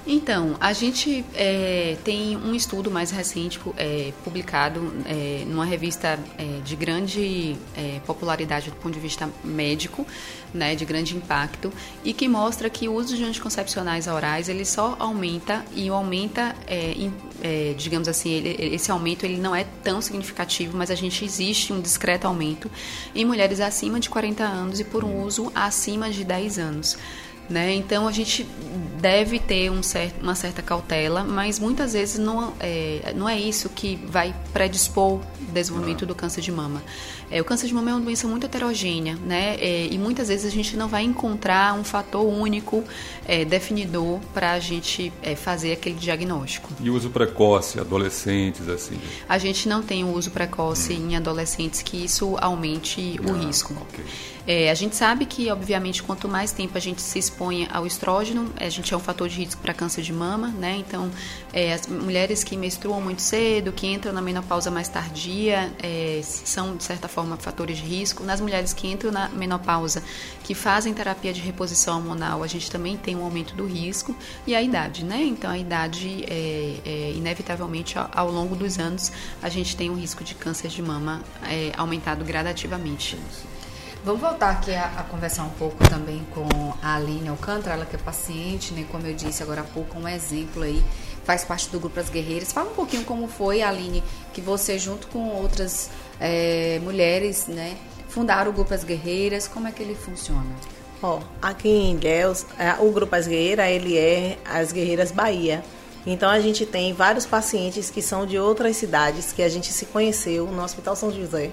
Então, a gente é, tem um estudo mais recente é, publicado é, numa revista é, de grande é, popularidade do ponto de vista médico, né, de grande impacto, e que mostra que o uso de anticoncepcionais orais ele só aumenta e aumenta, é, em, é, digamos assim, ele, esse aumento ele não é tão significativo, mas a gente existe um discreto aumento em mulheres acima de quarenta anos e por um uso acima de dez anos. Né? Então, a gente deve ter um certo, uma certa cautela, mas muitas vezes não é, não é isso que vai predispor o desenvolvimento do câncer de mama. É, o câncer de mama é uma doença muito heterogênea, né? É, e muitas vezes a gente não vai encontrar um fator único é, definidor para a gente é, fazer aquele diagnóstico. E uso precoce, adolescentes, assim? A gente não tem o uso precoce hum. em adolescentes, que isso aumente ah, o risco. Okay. É, a gente sabe que, obviamente, quanto mais tempo a gente se expõe ao estrógeno, a gente é um fator de risco para câncer de mama, né? Então, é, as mulheres que menstruam muito cedo, que entram na menopausa mais tardia, é, são, de certa forma, fatores de risco. Nas mulheres que entram na menopausa, que fazem terapia de reposição hormonal, a gente também tem um aumento do risco. E a idade, né? Então, a idade, é, é, inevitavelmente, ao, ao longo dos anos, a gente tem um risco de câncer de mama é, aumentado gradativamente. Vamos voltar aqui a, a conversar um pouco também com a Aline Alcântara, ela que é paciente, né, como eu disse agora há pouco, um exemplo aí, faz parte do Grupo As Guerreiras. Fala um pouquinho como foi, Aline, que você junto com outras é, mulheres, né, fundaram o Grupo As Guerreiras, como é que ele funciona? Ó, aqui em Ilhéus, o Grupo As Guerreiras, ele é As Guerreiras Bahia. Então, a gente tem vários pacientes que são de outras cidades, que a gente se conheceu no Hospital São José.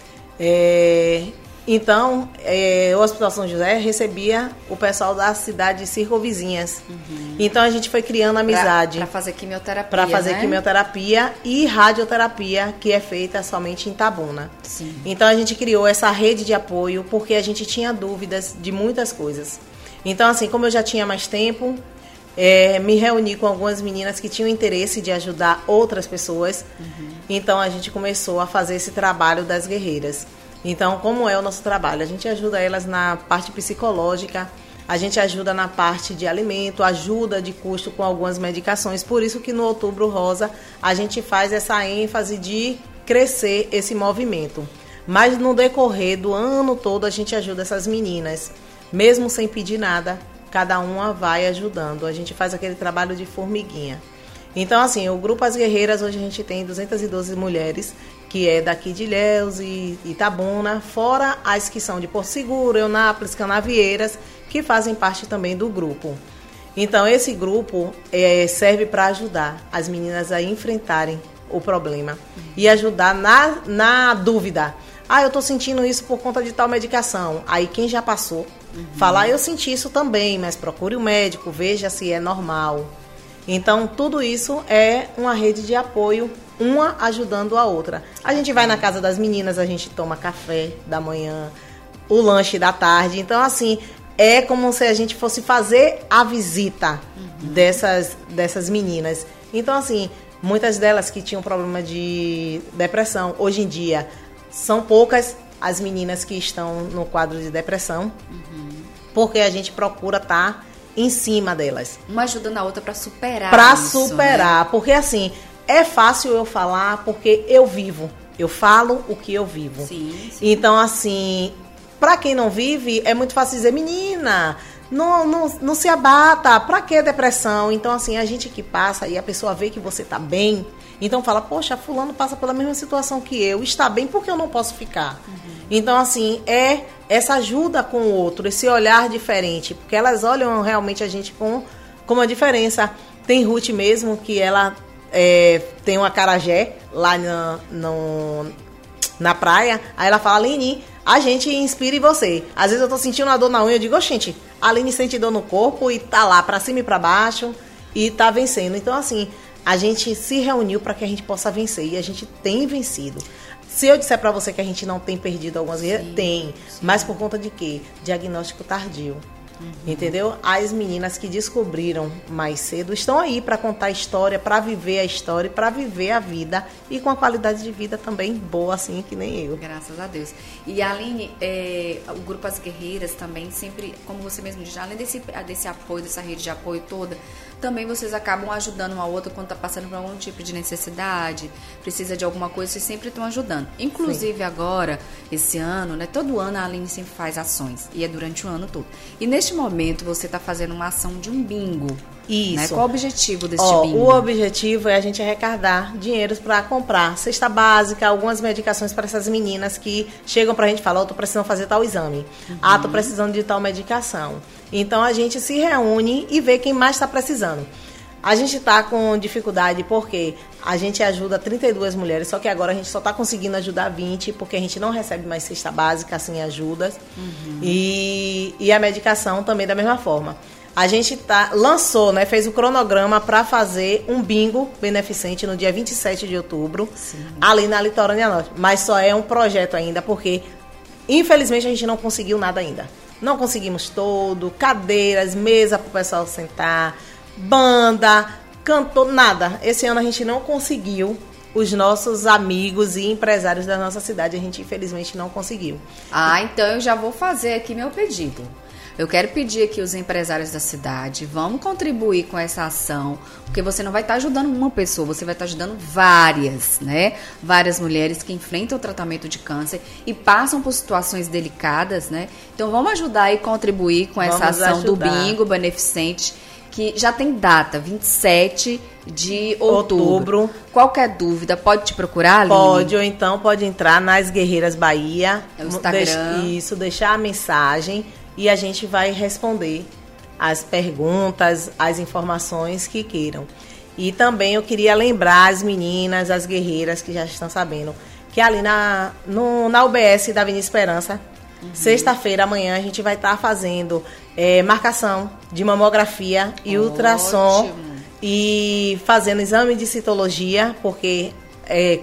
É... Então, é, o Hospital São José recebia o pessoal da cidade circunvizinhas. Uhum. Então, a gente foi criando amizade. Para fazer quimioterapia, Para fazer né? quimioterapia e radioterapia, que é feita somente em Itabuna. Sim. Então, a gente criou essa rede de apoio, porque a gente tinha dúvidas de muitas coisas. Então, assim, como eu já tinha mais tempo, é, me reuni com algumas meninas que tinham interesse de ajudar outras pessoas. Uhum. Então, a gente começou a fazer esse trabalho das guerreiras. Então, como é o nosso trabalho? A gente ajuda elas na parte psicológica, a gente ajuda na parte de alimento, ajuda de custo com algumas medicações. Por isso que no Outubro Rosa a gente faz essa ênfase de crescer esse movimento. Mas no decorrer do ano todo a gente ajuda essas meninas, mesmo sem pedir nada, cada uma vai ajudando. A gente faz aquele trabalho de formiguinha. Então, assim, o Grupo As Guerreiras, hoje a gente tem duzentas e doze mulheres, que é daqui de Ilhéus e Itabuna, fora as que são de Porto Seguro, Eunápolis, Canavieiras, que fazem parte também do grupo. Então, esse grupo é, serve para ajudar as meninas a enfrentarem o problema e ajudar na, na dúvida. Ah, eu estou sentindo isso por conta de tal medicação. Aí quem já passou, uhum. fala, ah, eu senti isso também, mas procure o médico, veja se é normal. Então, tudo isso é uma rede de apoio, uma ajudando a outra. A gente vai na casa das meninas, a gente toma café da manhã, o lanche da tarde. Então, assim, é como se a gente fosse fazer a visita uhum. dessas, dessas meninas. Então, assim, muitas delas que tinham problema de depressão, hoje em dia, são poucas as meninas que estão no quadro de depressão, uhum. porque a gente procura estar em cima delas. Uma ajudando a outra para superar Para isso, superar, né? Porque assim, é fácil eu falar porque eu vivo. Eu falo o que eu vivo. Sim, sim. Então, assim, para quem não vive, é muito fácil dizer, menina, não, não, não se abata, pra que depressão? Então, assim, a gente que passa e a pessoa vê que você tá bem, então fala, poxa, fulano passa pela mesma situação que eu, está bem, por que eu não posso ficar? Uhum. Então, assim, é essa ajuda com o outro, esse olhar diferente, porque elas olham realmente a gente com, com uma diferença. Tem Ruth mesmo, que ela é, tem um acarajé lá no, no, na praia, aí ela fala, Aline, a gente inspira em você. Às vezes eu tô sentindo uma dor na unha, eu digo, gente, a Aline sente dor no corpo e tá lá pra cima e pra baixo e tá vencendo. Então, assim, a gente se reuniu para que a gente possa vencer e a gente tem vencido. Se eu disser para você que a gente não tem perdido algumas vezes, tem. Sim. Mas por conta de quê? Diagnóstico tardio. Uhum. Entendeu? As meninas que descobriram mais cedo estão aí para contar a história, para viver a história, para viver a vida e com a qualidade de vida também boa, assim, que nem eu. Graças a Deus. E Aline, é, o Grupo As Guerreiras também sempre, como você mesmo disse, além desse, desse apoio, dessa rede de apoio toda, também vocês acabam ajudando uma outra quando está passando por algum tipo de necessidade, precisa de alguma coisa, vocês sempre estão ajudando. Inclusive Sim. agora, esse ano, né? Todo ano a Aline sempre faz ações, e é durante o ano todo. E neste momento você está fazendo uma ação de um bingo. Isso. Né? Qual o objetivo desse Ó, bingo? O objetivo é a gente arrecadar dinheiros para comprar cesta básica, algumas medicações para essas meninas que chegam para a gente e falam, oh, tô precisando fazer tal exame, uhum. ah, tô precisando de tal medicação. Então a gente se reúne e vê quem mais está precisando. A gente está com dificuldade porque a gente ajuda trinta e duas mulheres, só que agora a gente só está conseguindo ajudar vinte, porque a gente não recebe mais cesta básica, assim, ajudas. Uhum. E, e a medicação também da mesma forma. A gente tá, lançou, né, fez o cronograma para fazer um bingo beneficente no dia vinte e sete de outubro, Sim. ali na Litorânea Norte. Mas só é um projeto ainda, porque infelizmente a gente não conseguiu nada ainda. Não conseguimos todo, cadeiras, mesa para o pessoal sentar, banda, cantor, nada. Esse ano a gente não conseguiu. Os nossos amigos e empresários da nossa cidade, a gente infelizmente não conseguiu. Ah, então eu já vou fazer aqui meu pedido. Eu quero pedir aqui os empresários da cidade, vamos contribuir com essa ação, porque você não vai estar ajudando uma pessoa, você vai estar ajudando várias, né? Várias mulheres que enfrentam o tratamento de câncer e passam por situações delicadas, né? Então vamos ajudar e contribuir com essa vamos ação ajudar. do bingo beneficente, que já tem data, vinte e sete de outubro. outubro. Qualquer dúvida, pode te procurar, Aline? Pode, ou então pode entrar nas Guerreiras Bahia. É o Instagram. Deixa, isso, deixar a mensagem. E a gente vai responder as perguntas, as informações que queiram. E também eu queria lembrar as meninas, as guerreiras que já estão sabendo, que ali na, no, na U B S da Avenida Esperança, uhum. sexta-feira, amanhã, a gente vai estar fazendo é, marcação de mamografia e Ótimo. ultrassom e fazendo exame de citologia, porque... É,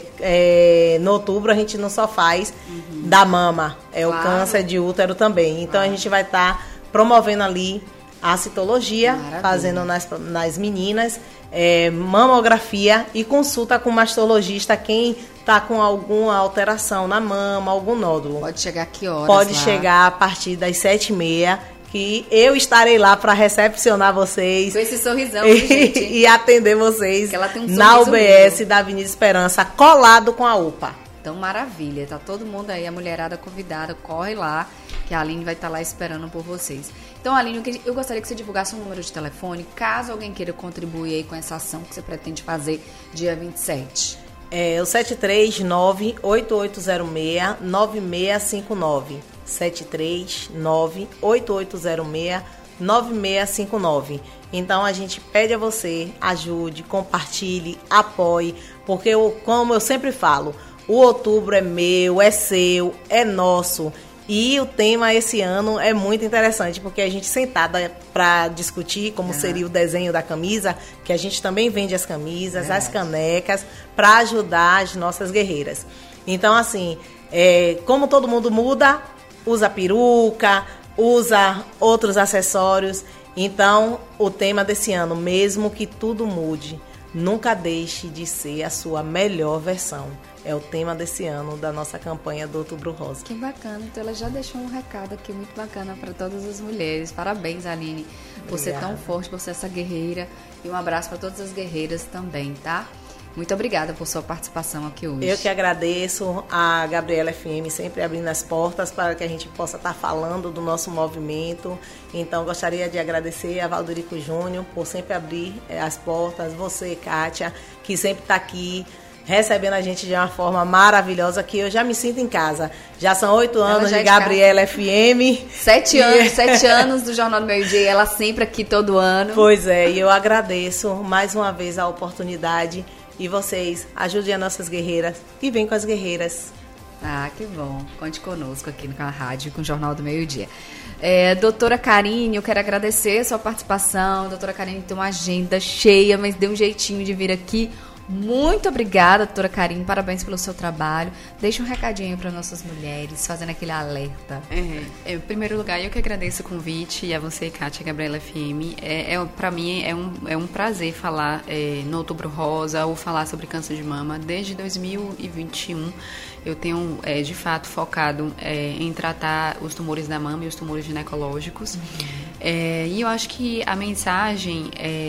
é, no outubro a gente não só faz uhum. da mama, é claro. o câncer de útero também. Então claro. a gente vai estar tá promovendo ali a citologia, Maravilha. fazendo nas, nas meninas, é, mamografia e consulta com mastologista quem está com alguma alteração na mama, algum nódulo. Pode chegar que horas? Pode lá? chegar a partir das sete e meia. Que eu estarei lá para recepcionar vocês. Com esse sorrisão, e, gente. E atender vocês ela tem um na U B S lindo. da Avenida Esperança, colado com a U P A. Então, maravilha. Tá todo mundo aí, a mulherada convidada, corre lá, que a Aline vai estar lá esperando por vocês. Então, Aline, eu gostaria que você divulgasse um número de telefone, caso alguém queira contribuir aí com essa ação que você pretende fazer dia vinte e sete. É o sete três nove, oito oito zero seis, nove seis cinco nove. sete três nove, oito oito zero seis, nove seis cinco nove. Então a gente pede a você, ajude, compartilhe, apoie, porque eu, como eu sempre falo, o outubro é meu, é seu, é nosso. E o tema esse ano é muito interessante, porque a gente sentada para discutir como é. seria o desenho da camisa, que a gente também vende as camisas, é. as canecas, para ajudar as nossas guerreiras. Então assim, é, como todo mundo muda, usa peruca, usa outros acessórios. Então, o tema desse ano, mesmo que tudo mude, nunca deixe de ser a sua melhor versão. É o tema desse ano da nossa campanha do Outubro Rosa. Que bacana. Então, ela já deixou um recado aqui muito bacana para todas as mulheres. Parabéns, Aline, por ser tão forte, por ser essa guerreira. E um abraço para todas as guerreiras também, tá? Muito obrigada por sua participação aqui hoje. Eu que agradeço a Gabriela F M sempre abrindo as portas para que a gente possa estar falando do nosso movimento. Então, gostaria de agradecer a Valderico Júnior por sempre abrir as portas. Você, Kátia, que sempre está aqui recebendo a gente de uma forma maravilhosa, que eu já me sinto em casa. Já são oito anos de Gabriela F M. Sete anos, sete anos do Jornal do Meio Dia, ela sempre aqui todo ano. Pois é, e eu agradeço mais uma vez a oportunidade. E vocês, ajudem as nossas guerreiras e vem com as guerreiras. Ah, que bom. Conte conosco aqui na rádio com o Jornal do Meio Dia. É, doutora Karine, eu quero agradecer a sua participação. Doutora Karine tem uma agenda cheia, mas deu um jeitinho de vir aqui. Muito obrigada, doutora Karine, parabéns pelo seu trabalho. Deixa um recadinho para nossas mulheres, fazendo aquele alerta. É, é, em primeiro lugar, eu que agradeço o convite, e a você, Kátia, Gabriela F M. É, é, para mim é um, é um prazer falar é, no Outubro Rosa ou falar sobre câncer de mama. Desde dois mil e vinte e um, eu tenho, é, de fato, focado é, em tratar os tumores da mama e os tumores ginecológicos. Uhum. É, e eu acho que a mensagem... É,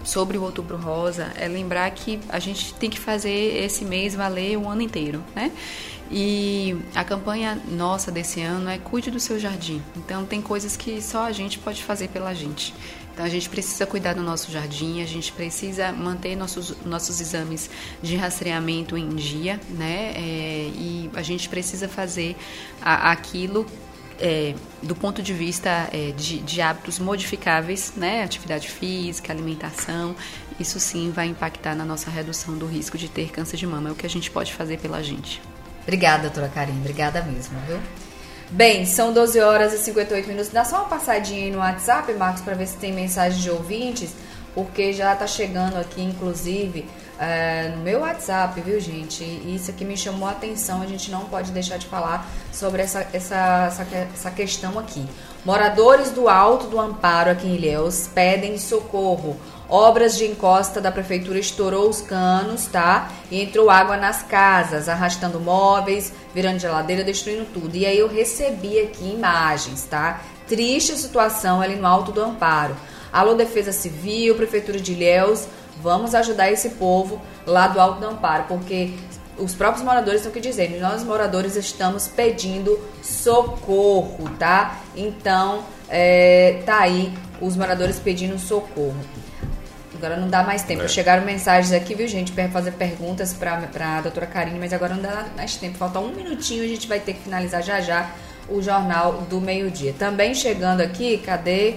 sobre o Outubro Rosa é lembrar que a gente tem que fazer esse mês valer o ano inteiro, né? E a campanha nossa desse ano é Cuide do Seu Jardim. Então, tem coisas que só a gente pode fazer pela gente. Então, a gente precisa cuidar do nosso jardim, a gente precisa manter nossos, nossos exames de rastreamento em dia, né? É, e a gente precisa fazer a, aquilo é, do ponto de vista é, de, de hábitos modificáveis, né? Atividade física, alimentação. Isso sim vai impactar na nossa redução do risco de ter câncer de mama. É o que a gente pode fazer pela gente. Obrigada, doutora Karine. Obrigada mesmo, viu? Bem, são doze horas e cinquenta e oito minutos. Dá só uma passadinha aí no WhatsApp, Marcos, para ver se tem mensagem de ouvintes, porque já tá chegando aqui, inclusive, é, no meu WhatsApp, viu, gente? E isso aqui me chamou a atenção, a gente não pode deixar de falar sobre essa, essa, essa, essa questão aqui. Moradores do Alto do Amparo, aqui em Ilhéus, pedem socorro. Obras de encosta da prefeitura estourou os canos, tá? E entrou água nas casas, arrastando móveis, virando geladeira, destruindo tudo. E aí eu recebi aqui imagens, tá? Triste situação ali no Alto do Amparo. Alô, Defesa Civil, Prefeitura de Ilhéus, vamos ajudar esse povo lá do Alto do Amparo, porque os próprios moradores estão aqui dizendo, nós moradores estamos pedindo socorro, tá? Então, é, tá aí os moradores pedindo socorro. Agora não dá mais tempo. É. Chegaram mensagens aqui, viu, gente, para fazer perguntas para a doutora Karine, mas agora não dá mais tempo. Falta um minutinho, a gente vai ter que finalizar já já o Jornal do Meio-Dia. Também chegando aqui, cadê?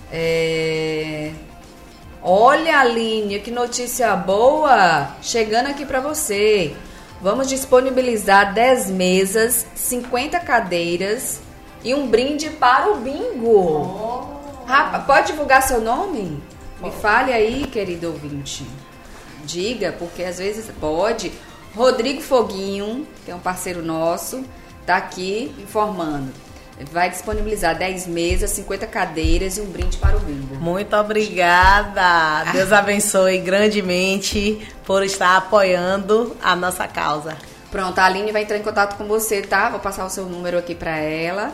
É... Olha, Aline, que notícia boa! Chegando aqui para você. Vamos disponibilizar dez mesas, cinquenta cadeiras e um brinde para o bingo. Oh. Rapaz, pode divulgar seu nome? Me fale aí, querido ouvinte. Diga, porque às vezes pode. Rodrigo Foguinho, que é um parceiro nosso, tá aqui informando. Vai disponibilizar dez mesas, cinquenta cadeiras e um brinde para o bingo. Muito obrigada. Deus abençoe grandemente por estar apoiando a nossa causa. Pronto, a Aline vai entrar em contato com você, tá? Vou passar o seu número aqui para ela.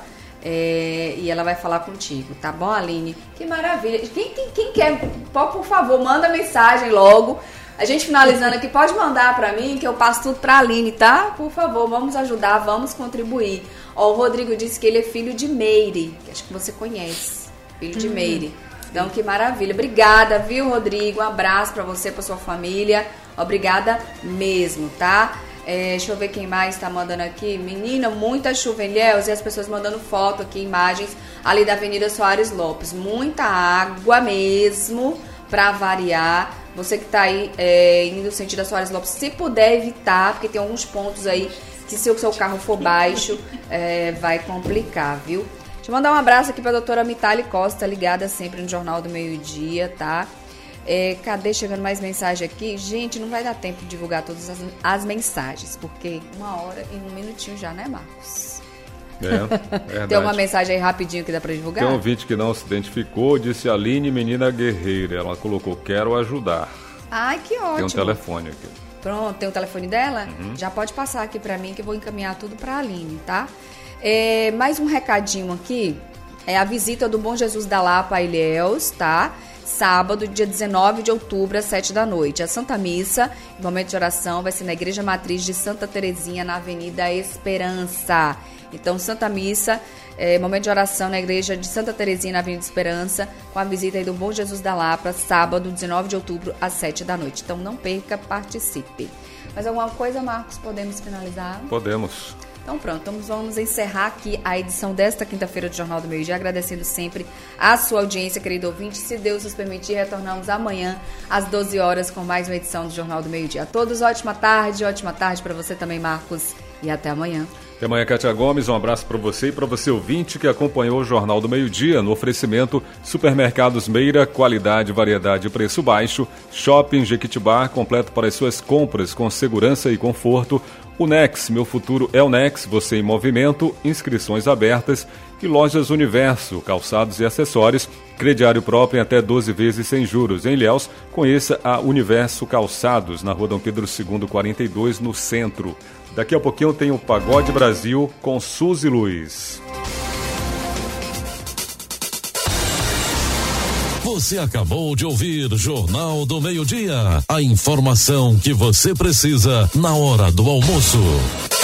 É, e ela vai falar contigo, tá bom, Aline? Que maravilha. Quem, quem, quem quer, por favor, manda mensagem logo. A gente finalizando aqui, pode mandar pra mim que eu passo tudo pra Aline, tá? Por favor, vamos ajudar, vamos contribuir. Ó, o Rodrigo disse que ele é filho de Meire, que acho que você conhece. Filho de uhum. Meire. Então, que maravilha. Obrigada, viu, Rodrigo? Um abraço pra você, pra sua família. Obrigada mesmo, tá? É, deixa eu ver quem mais tá mandando aqui. Menina, muita chuva em Ilhéus e as pessoas mandando foto aqui, imagens ali da Avenida Soares Lopes. Muita água mesmo, pra variar. Você que tá aí é, indo no sentido da Soares Lopes, se puder evitar, porque tem alguns pontos aí que se o seu carro for baixo, é, vai complicar, viu? Deixa eu mandar um abraço aqui pra doutora Mitali Costa, ligada sempre no Jornal do Meio-Dia, tá? É, cadê? Chegando mais mensagem aqui. Gente, não vai dar tempo de divulgar todas as, as mensagens, porque uma hora e um minutinho já, né, Marcos? É, verdade. Tem uma mensagem aí rapidinho que dá pra divulgar? Tem um ouvinte que não se identificou, disse Aline, menina guerreira. Ela colocou, quero ajudar. Ai, que ótimo. Tem um telefone aqui. Pronto, tem o telefone dela? Uhum. Já pode passar aqui pra mim que eu vou encaminhar tudo pra Aline, tá? É, mais um recadinho aqui. É a visita do Bom Jesus da Lapa a Ilhéus, tá? Sábado, dia dezenove de outubro, às sete da noite. A Santa Missa, o momento de oração, vai ser na Igreja Matriz de Santa Terezinha, na Avenida Esperança. Então, Santa Missa, é, momento de oração na Igreja de Santa Terezinha, na Avenida Esperança, com a visita aí do Bom Jesus da Lapa, sábado, dezenove de outubro, às sete da noite. Então, não perca, participe. Mais alguma coisa, Marcos? Podemos finalizar? Podemos. Então pronto, vamos, vamos encerrar aqui a edição desta quinta-feira do Jornal do Meio-Dia, agradecendo sempre a sua audiência, querido ouvinte. Se Deus nos permitir, retornamos amanhã às doze horas com mais uma edição do Jornal do Meio-Dia. A todos, ótima tarde, ótima tarde para você também, Marcos, e até amanhã. Até amanhã, Kátia Gomes, um abraço para você e para você ouvinte que acompanhou o Jornal do Meio-Dia no oferecimento Supermercados Meira, qualidade, variedade e preço baixo, Shopping Jequitibá, completo para as suas compras com segurança e conforto, o Nex, meu futuro é o Nex, você em movimento, inscrições abertas e Lojas Universo, calçados e acessórios, crediário próprio em até doze vezes sem juros. Em Ilhéus, conheça a Universo Calçados, na Rua Dom Pedro segundo, quarenta e dois, no centro. Daqui a pouquinho tem o Pagode Brasil com Suzy Luiz. Você acabou de ouvir Jornal do Meio-Dia. A informação que você precisa na hora do almoço.